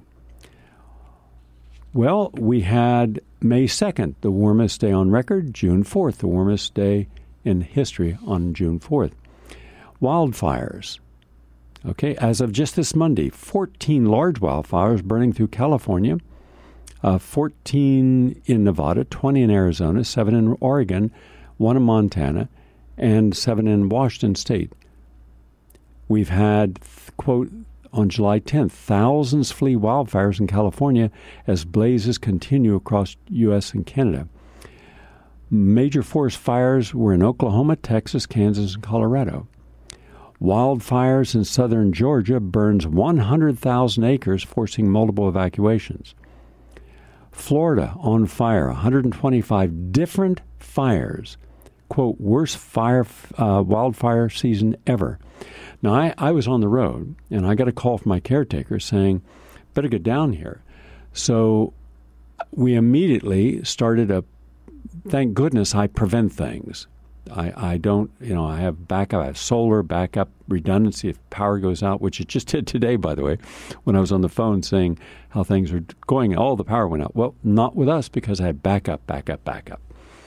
Well, we had May second, the warmest day on record, June fourth, the warmest day in history on June fourth. Wildfires. Okay, as of just this Monday, fourteen large wildfires burning through California, uh, fourteen in Nevada, twenty in Arizona, seven in Oregon, one in Montana, and seven in Washington State. We've had, quote, on July tenth, thousands flee wildfires in California as blazes continue across U S and Canada. Major forest fires were in Oklahoma, Texas, Kansas, and Colorado. Wildfires in southern Georgia burns one hundred thousand acres, forcing multiple evacuations. Florida on fire, one hundred twenty-five different fires. Quote, worst fire uh, wildfire season ever. Now, I, I was on the road, and I got a call from my caretaker saying, better get down here. So we immediately started a, thank goodness I prevent things. I, I don't, you know, I have backup, I have solar backup redundancy if power goes out, which it just did today, by the way, when I was on the phone saying how things are going. All the power went out. Well, not with us because I had backup, backup, backup.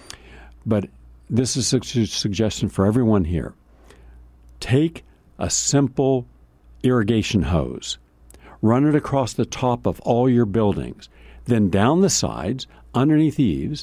But this is a suggestion for everyone here. Take a simple irrigation hose, run it across the top of all your buildings, then down the sides, underneath eaves,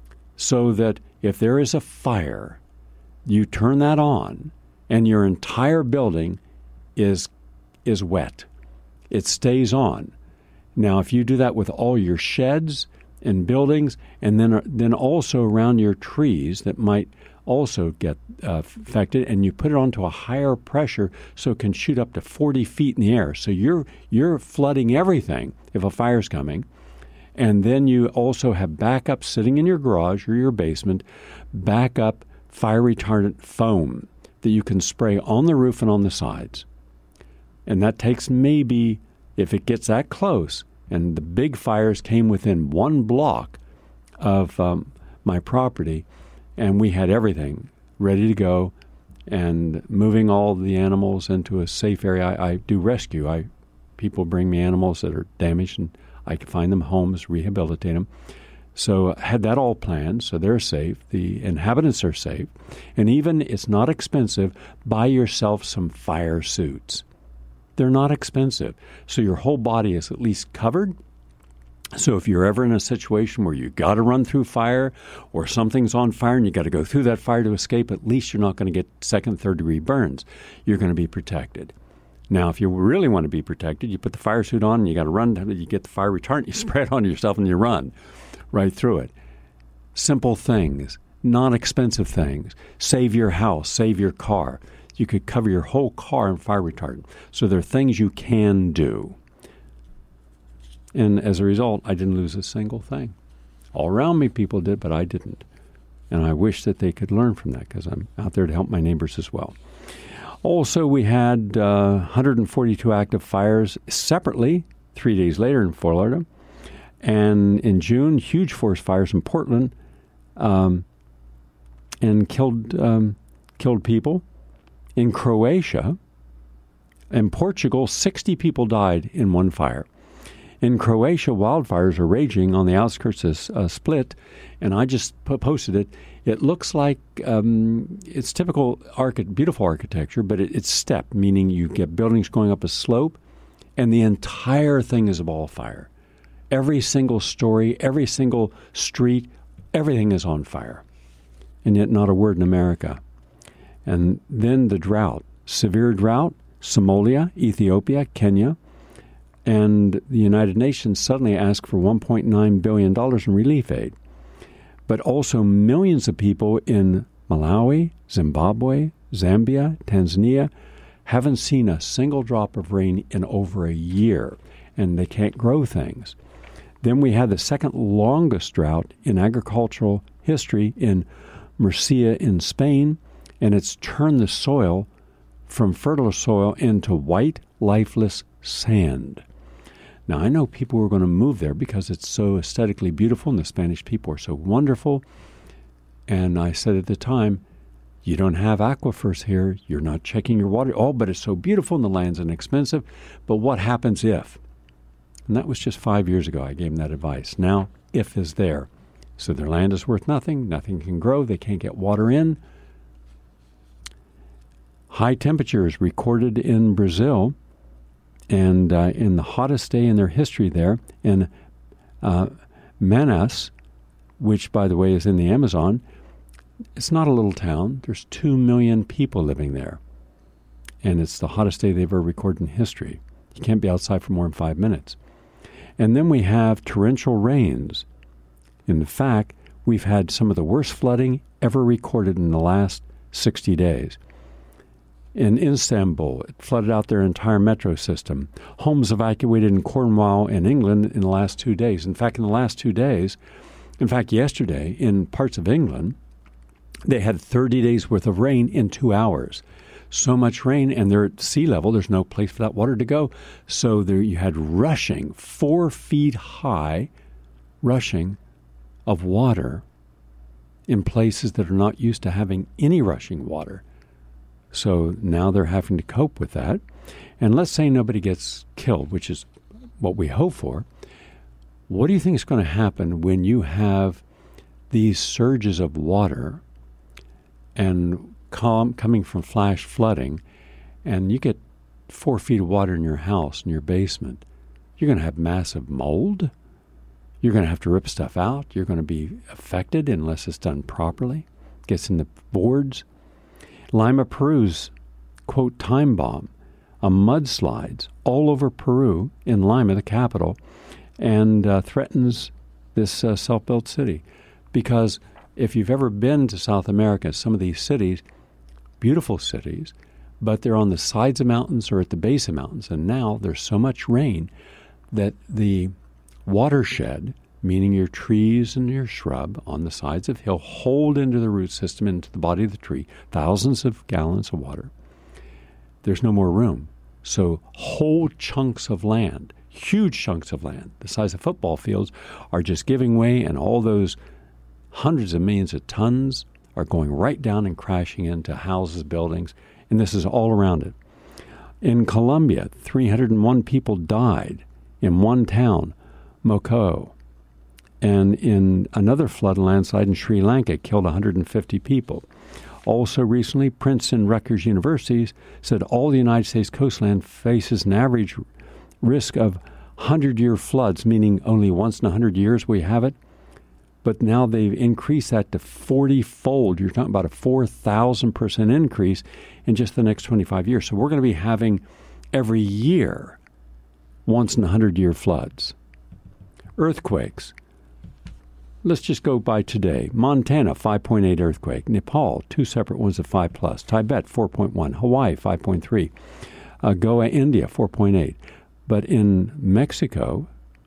so that if there is a fire, you turn that on and your entire building is is wet. It stays on. Now, if you do that with all your sheds and buildings, and then then also around your trees that might also get uh, affected, and you put it onto a higher pressure so it can shoot up to forty feet in the air. So you're you're flooding everything if a fire's coming. And then you also have backup sitting in your garage or your basement, backup fire retardant foam that you can spray on the roof and on the sides. And that takes maybe, if it gets that close, and the big fires came within one block of um, my property, and we had everything ready to go and moving all the animals into a safe area. I, I do rescue. I people bring me animals that are damaged, and I can find them homes, rehabilitate them. So I had that all planned, so they're safe. The inhabitants are safe. And even, it's not expensive, buy yourself some fire suits. They're not expensive. So your whole body is at least covered. So if you're ever in a situation where you got to run through fire or something's on fire and you got to go through that fire to escape, at least you're not going to get second, third degree burns. You're going to be protected. Now, if you really want to be protected, you put the fire suit on and you got to run. You get the fire retardant, you spray it on yourself, and you run right through it. Simple things, non-expensive things. Save your house, save your car. You could cover your whole car in fire retardant. So there are things you can do. And as a result, I didn't lose a single thing. All around me people did, but I didn't. And I wish that they could learn from that because I'm out there to help my neighbors as well. Also, we had uh, one hundred forty-two active fires separately three days later in Florida. And in June, huge forest fires in Portland um, and killed um, killed people. In Croatia and Portugal, sixty people died in one fire. In Croatia, wildfires are raging on the outskirts of uh, Split, and I just posted it. It looks like um, it's typical, archi- beautiful architecture, but it, it's stepped, meaning you get buildings going up a slope, and the entire thing is a ball of fire. Every single story, every single street, everything is on fire, and yet not a word in America. And then the drought, severe drought, Somalia, Ethiopia, Kenya, and the United Nations suddenly asked for one point nine billion dollars in relief aid. But also millions of people in Malawi, Zimbabwe, Zambia, Tanzania haven't seen a single drop of rain in over a year, and they can't grow things. Then we had the second longest drought in agricultural history in Murcia in Spain, and it's turned the soil from fertile soil into white, lifeless sand. Now, I know people are going to move there because it's so aesthetically beautiful and the Spanish people are so wonderful. And I said at the time, you don't have aquifers here. You're not checking your water. Oh, but it's so beautiful and the land's inexpensive. But what happens if? And that was just five years ago I gave them that advice. Now, if is there. So their land is worth nothing. Nothing can grow. They can't get water in. High temperatures recorded in Brazil. And uh, in the hottest day in their history there, in uh, Manaus, which, by the way, is in the Amazon, it's not a little town. There's two million people living there. And it's the hottest day they've ever recorded in history. You can't be outside for more than five minutes. And then we have torrential rains. In fact, we've had some of the worst flooding ever recorded in the last sixty days. In Istanbul, it flooded out their entire metro system. Homes evacuated in Cornwall and England in the last two days. In fact, in the last two days, in fact, yesterday, in parts of England, they had thirty days worth of rain in two hours. So much rain, and they're at sea level. There's no place for that water to go. So there you had rushing, four feet high rushing of water in places that are not used to having any rushing water. So now they're having to cope with that. And let's say nobody gets killed, which is what we hope for. What do you think is going to happen when you have these surges of water and com- coming from flash flooding, and you get four feet of water in your house, in your basement? You're going to have massive mold. You're going to have to rip stuff out. You're going to be affected unless it's done properly. Gets in the boards. Lima, Peru's, quote, time bomb. A mudslides all over Peru, in Lima, the capital, and uh, threatens this uh, self-built city. Because if you've ever been to South America, some of these cities, beautiful cities, but they're on the sides of mountains or at the base of mountains. And now there's so much rain that the watershed, meaning your trees and your shrub on the sides of hill, hold into the root system, into the body of the tree, thousands of gallons of water. There's no more room. So whole chunks of land, huge chunks of land, the size of football fields, are just giving way, and all those hundreds of millions of tons are going right down and crashing into houses, buildings, and this is all around it. In Colombia, three hundred one people died in one town, Moco. And in another flood and landslide in Sri Lanka, killed one hundred fifty people. Also recently, Princeton Rutgers Universities said all the United States coastline faces an average risk of hundred-year floods, meaning only once in a hundred years we have it. But now they've increased that to forty-fold. You're talking about a four thousand percent increase in just the next twenty-five years. So we're going to be having every year once in a hundred-year floods. Earthquakes. Let's just go by today. Montana, five point eight earthquake. Nepal, two separate ones of five plus. Tibet, four point one. Hawaii, five point three. Uh, Goa, India, four point eight. But in Mexico,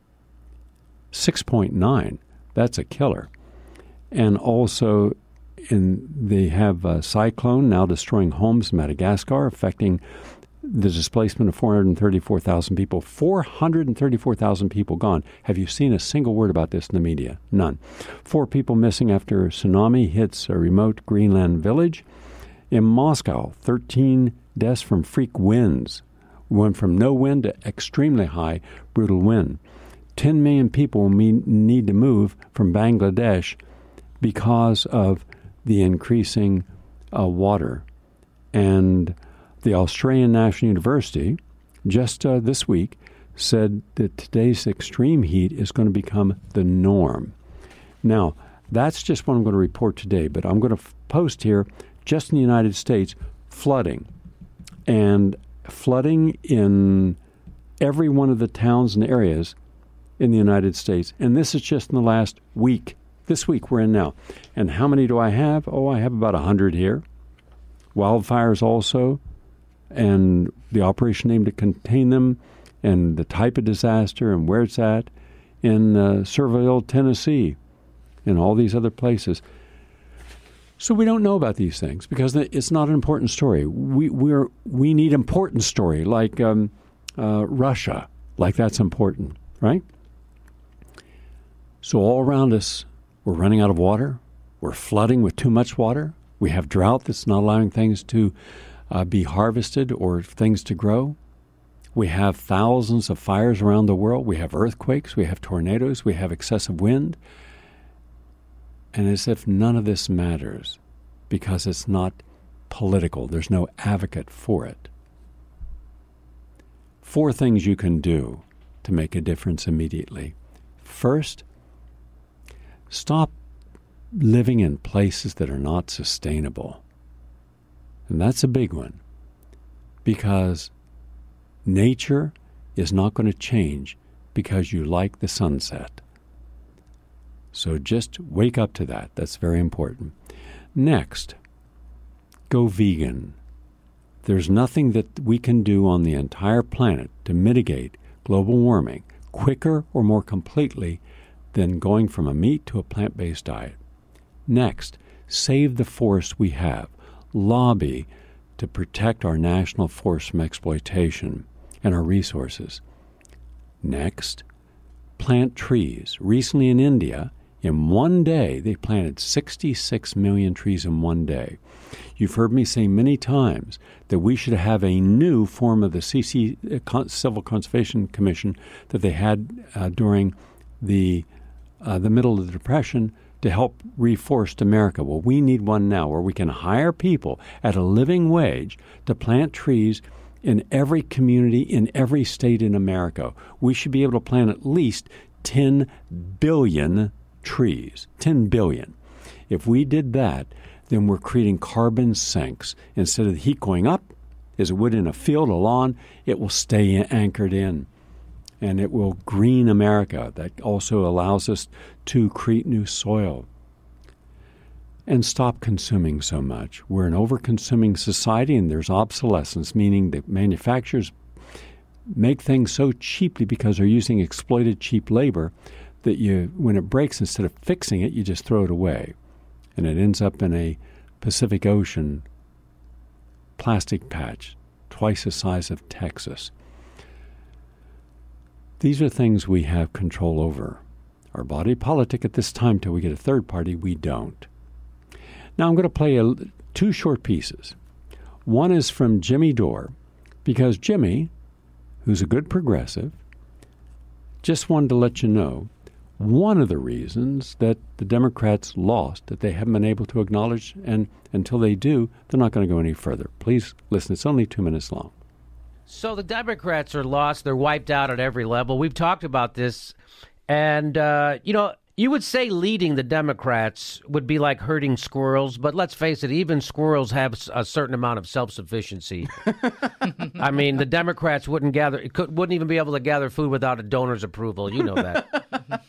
six point nine. That's a killer. And also, in they have a cyclone now destroying homes in Madagascar, affecting the displacement of four hundred thirty-four thousand people. four hundred thirty-four thousand people gone. Have you seen a single word about this in the media? None. Four people missing after tsunami hits a remote Greenland village. In Moscow, thirteen deaths from freak winds. We went from no wind to extremely high, brutal wind. ten million people need to move from Bangladesh because of the increasing uh, water. And the Australian National University, just uh, this week, said that today's extreme heat is going to become the norm. Now, that's just what I'm going to report today, but I'm going to f- post here, just in the United States, flooding. And flooding in every one of the towns and areas in the United States. And this is just in the last week. This week we're in now. And how many do I have? Oh, I have about one hundred here. Wildfires also, and the operation aimed to contain them, and the type of disaster and where it's at in uh, Sevierville, Tennessee, and all these other places. So we don't know about these things because it's not an important story. We we're we need important story like um, uh, Russia, like that's important, right? So all around us, we're running out of water. We're flooding with too much water. We have drought that's not allowing things to uh, be harvested or things to grow. We have thousands of fires around the world. We have earthquakes. We have tornadoes. We have excessive wind. And as if none of this matters because it's not political. There's no advocate for it. Four things you can do to make a difference immediately. First, stop living in places that are not sustainable. And that's a big one because nature is not going to change because you like the sunset. So just wake up to that. That's very important. Next, go vegan. There's nothing that we can do on the entire planet to mitigate global warming quicker or more completely than going from a meat to a plant-based diet. Next, save the forest we have. Lobby to protect our national forest from exploitation and our resources. Next, plant trees. Recently in India, In one day, they planted sixty-six million trees in one day. You've heard me say many times that we should have a new form of the C C uh, Civil Conservation Commission that they had uh, during the uh, the middle of the Depression to help reforest America. Well, we need one now where we can hire people at a living wage to plant trees in every community, in every state in America. We should be able to plant at least ten billion trees. ten billion. If we did that, then we're creating carbon sinks. Instead of the heat going up, as it would in a field, a lawn, it will stay anchored in. And it will green America. That also allows us to create new soil. And stop consuming so much. We're an over-consuming society, and there's obsolescence, meaning that manufacturers make things so cheaply because they're using exploited cheap labor that you, when it breaks, instead of fixing it, you just throw it away. And it ends up in a Pacific Ocean plastic patch, twice the size of Texas. These are things we have control over. Our body politic at this time, till we get a third party, we don't. Now I'm going to play a, two short pieces. One is from Jimmy Dore, because Jimmy, who's a good progressive, just wanted to let you know one of the reasons that the Democrats lost, that they haven't been able to acknowledge, and until they do, they're not going to go any further. Please listen. It's only two minutes long. So the Democrats are lost. They're wiped out at every level. We've talked about this. And, uh, you know, you would say leading the Democrats would be like herding squirrels. But let's face it, even squirrels have a certain amount of self-sufficiency. I mean, the Democrats wouldn't gather, could, wouldn't even be able to gather food without a donor's approval. You know that.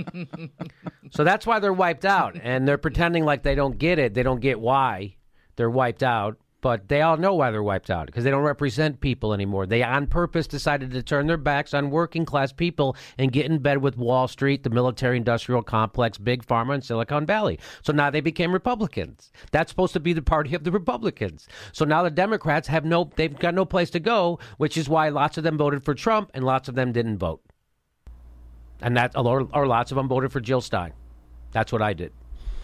So that's why they're wiped out. And they're pretending like they don't get it. They don't get why they're wiped out. But they all know why they're wiped out, because they don't represent people anymore. They on purpose decided to turn their backs on working class people and get in bed with Wall Street, the military-industrial complex, Big Pharma, and Silicon Valley. So now they became Republicans. That's supposed to be the party of the Republicans. So now the Democrats have no, they've got no place to go, which is why lots of them voted for Trump and lots of them didn't vote. And that, or, or lots of them voted for Jill Stein. That's what I did.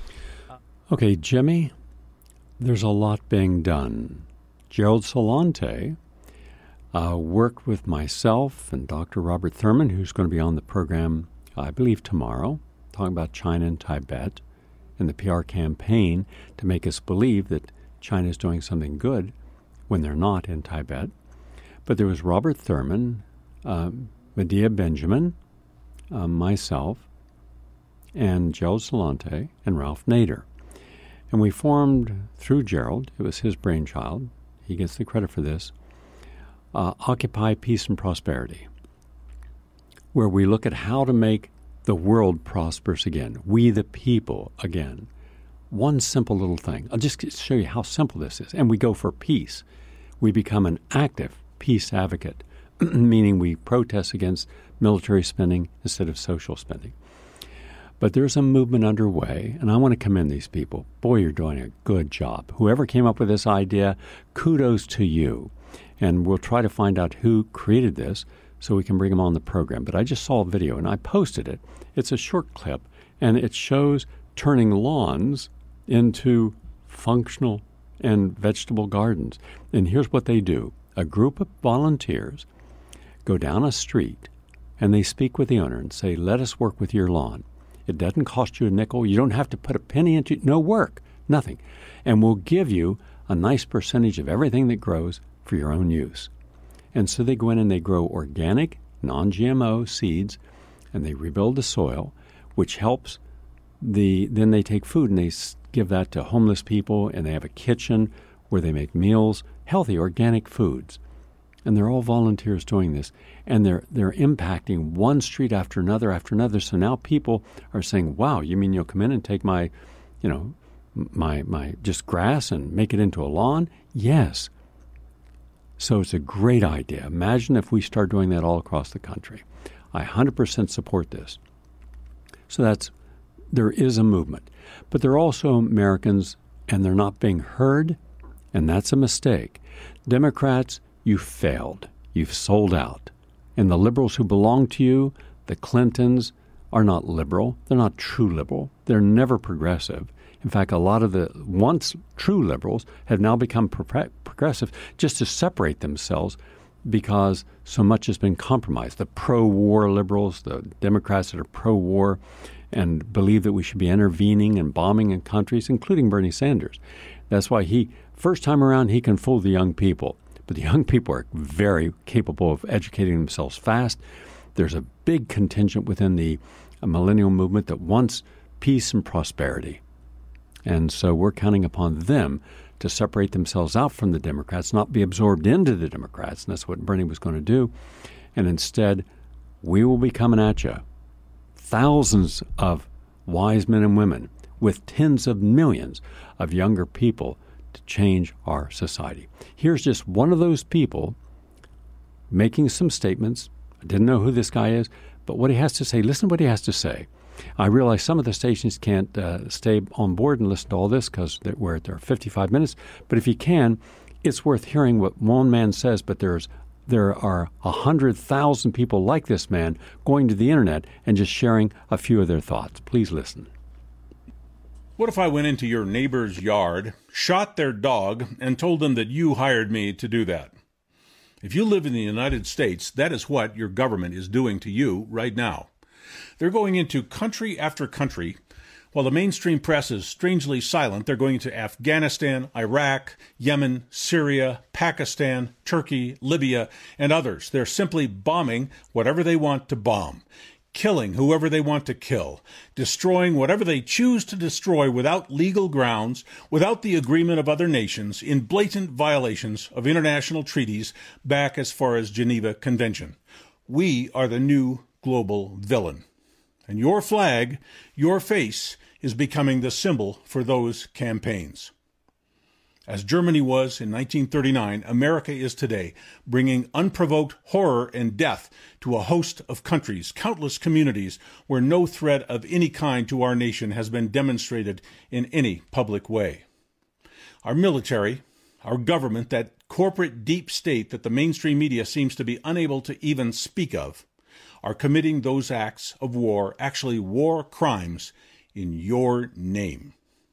Okay, Jimmy. There's a lot being done. Gerald Celente uh, worked with myself and Doctor Robert Thurman, who's going to be on the program, I believe, tomorrow, talking about China and Tibet and the P R campaign to make us believe that China is doing something good when they're not in Tibet. But there was Robert Thurman, uh, Medea Benjamin, uh, myself, and Gerald Celente, and Ralph Nader. And we formed, through Gerald, it was his brainchild, he gets the credit for this, uh, Occupy Peace and Prosperity, where we look at how to make the world prosperous again, we the people again. One simple little thing. I'll just show you how simple this is. And we go for peace. We become an active peace advocate, meaning we protest against military spending instead of social spending. But there's a movement underway, and I want to commend these people. Boy, you're doing a good job. Whoever came up with this idea, kudos to you. And we'll try to find out who created this so we can bring them on the program. But I just saw a video, and I posted it. It's a short clip, and it shows turning lawns into functional and vegetable gardens. And here's what they do. A group of volunteers go down a street, and they speak with the owner and say, let us work with your lawn. It doesn't cost you a nickel. You don't have to put a penny into it. No work, nothing. And we'll give you a nice percentage of everything that grows for your own use. And so they go in and they grow organic, non-G M O seeds, and they rebuild the soil, which helps the, then they take food and they give that to homeless people, and they have a kitchen where they make meals, healthy, organic foods. And they're all volunteers doing this. And they're they're impacting one street after another after another. So now people are saying, wow, you mean you'll come in and take my, you know, my my just grass and make it into a lawn? Yes. So it's a great idea. Imagine if we start doing that all across the country. I one hundred percent support this. So that's, there is a movement. But there are also Americans, and they're not being heard, and that's a mistake. Democrats, you failed. You've sold out. And the liberals who belong to you, the Clintons, are not liberal. They're not true liberal. They're never progressive. In fact, a lot of the once true liberals have now become pro- progressive just to separate themselves because so much has been compromised. The pro-war liberals, the Democrats that are pro-war and believe that we should be intervening and bombing in countries, including Bernie Sanders. That's why he, first time around, he can fool the young people. But the young people are very capable of educating themselves fast. There's a big contingent within the millennial movement that wants peace and prosperity. And so we're counting upon them to separate themselves out from the Democrats, not be absorbed into the Democrats. And that's what Bernie was going to do. And instead, we will be coming at you. Thousands of wise men and women with tens of millions of younger people to change our society. Here's just one of those people making some statements. I didn't know who this guy is, but what he has to say, listen to what he has to say. I realize some of the stations can't uh, stay on board and listen to all this because we're at their fifty-five minutes, but if you can, it's worth hearing what one man says, but there's there are one hundred thousand people like this man going to the internet and just sharing a few of their thoughts. Please listen. What if I went into your neighbor's yard, shot their dog, and told them that you hired me to do that? If you live in the United States, that is what your government is doing to you right now. They're going into country after country. While the mainstream press is strangely silent, they're going to Afghanistan, Iraq, Yemen, Syria, Pakistan, Turkey, Libya, and others. They're simply bombing whatever they want to bomb, killing whoever they want to kill, destroying whatever they choose to destroy without legal grounds, without the agreement of other nations, in blatant violations of international treaties back as far as Geneva Convention. We are the new global villain. And your flag, your face, is becoming the symbol for those campaigns. As Germany was in nineteen thirty-nine, America is today, bringing unprovoked horror and death to a host of countries, countless communities where no threat of any kind to our nation has been demonstrated in any public way. Our military, our government, that corporate deep state that the mainstream media seems to be unable to even speak of, are committing those acts of war, actually war crimes, in your name.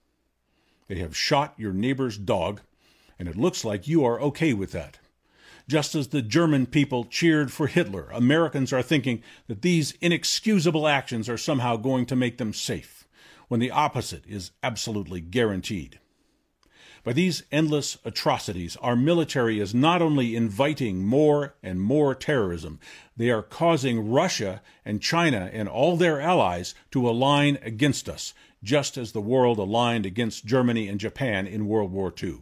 They have shot your neighbor's dog, and it looks like you are okay with that. Just as the German people cheered for Hitler, Americans are thinking that these inexcusable actions are somehow going to make them safe, when the opposite is absolutely guaranteed. By these endless atrocities, our military is not only inviting more and more terrorism, they are causing Russia and China and all their allies to align against us, just as the world aligned against Germany and Japan in World War Two.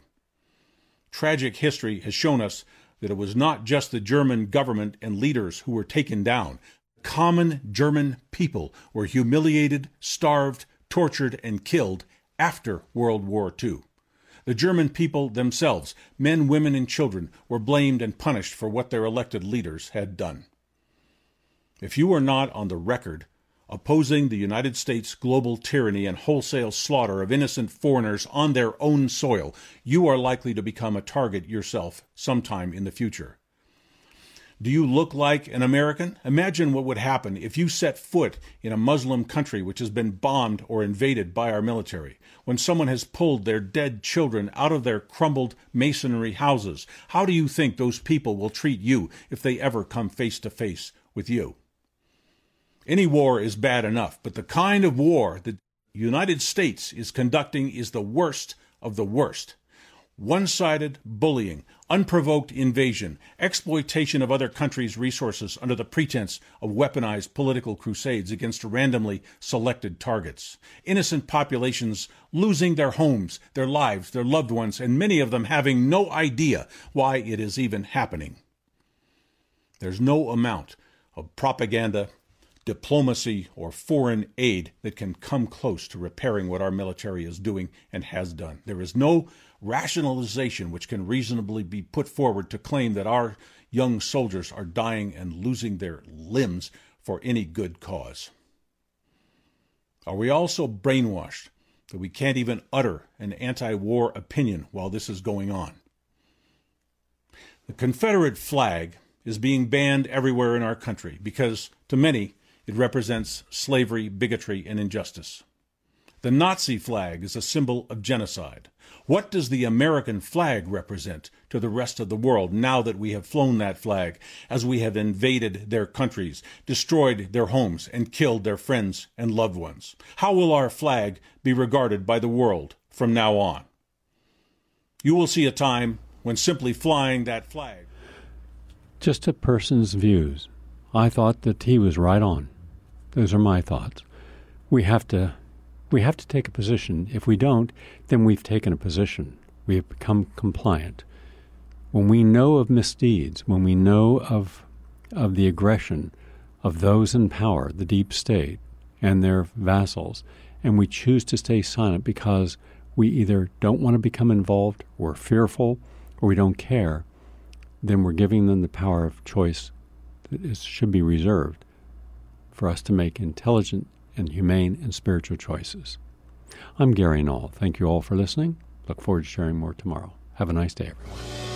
Tragic history has shown us that it was not just the German government and leaders who were taken down. Common German people were humiliated, starved, tortured, and killed after World War Two. The German people themselves, men, women, and children, were blamed and punished for what their elected leaders had done. If you are not on the record opposing the United States global tyranny and wholesale slaughter of innocent foreigners on their own soil, you are likely to become a target yourself sometime in the future. Do you look like an American? Imagine what would happen if you set foot in a Muslim country which has been bombed or invaded by our military, when someone has pulled their dead children out of their crumbled masonry houses. How do you think those people will treat you if they ever come face to face with you? Any war is bad enough, but the kind of war that the United States is conducting is the worst of the worst. One-sided bullying, unprovoked invasion, exploitation of other countries' resources under the pretense of weaponized political crusades against randomly selected targets. Innocent populations losing their homes, their lives, their loved ones, and many of them having no idea why it is even happening. There's no amount of propaganda, diplomacy, or foreign aid that can come close to repairing what our military is doing and has done. There is no rationalization which can reasonably be put forward to claim that our young soldiers are dying and losing their limbs for any good cause. Are we also brainwashed that we can't even utter an anti-war opinion while this is going on? The Confederate flag is being banned everywhere in our country because, to many, It represents slavery, bigotry, and injustice. The Nazi flag is a symbol of genocide. What does the American flag represent to the rest of the world now that we have flown that flag, as we have invaded their countries, destroyed their homes, and killed their friends and loved ones? How will our flag be regarded by the world from now on? You will see a time when simply flying that flag. Just a person's views. I thought that he was right on. Those are my thoughts. We have to we have to take a position. If we don't, then we've taken a position. We have become compliant. When we know of misdeeds, when we know of of the aggression of those in power, the deep state, and their vassals, and we choose to stay silent because we either don't want to become involved, we're fearful, or we don't care, then we're giving them the power of choice that is, should be reserved for us to make intelligent and humane and spiritual choices. I'm Gary Null. Thank you all for listening. Look forward to sharing more tomorrow. Have a nice day, everyone.